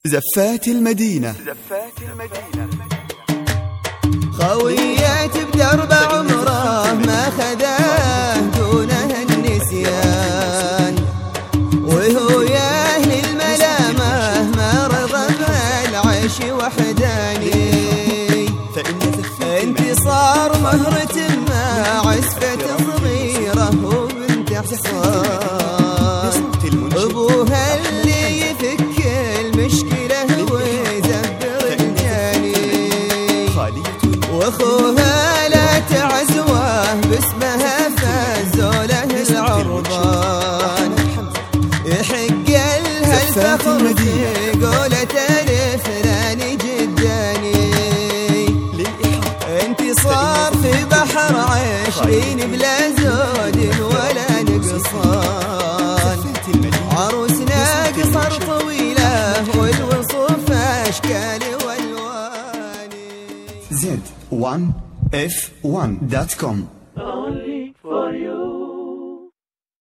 زفات المدينة. خويات بدرب عمره ما خذاه دونه النسيان، وهو يا أهل الملامة ما رضى بالعيش وحداني. انتصار مهرة ما عسفة صغيرة وبنت حصان، أبوها اللي يفك المشكلة ويزبر الجاني، واخوها لا تعزوه باسمها فازوا له العربان، يحق لها الفخر في قولة فلان جداني. انتصار في بحر 20 بلا زود ولا نقصان، عروسنا قصر طويلة والوصوف أشكال والوان. Z1F1.com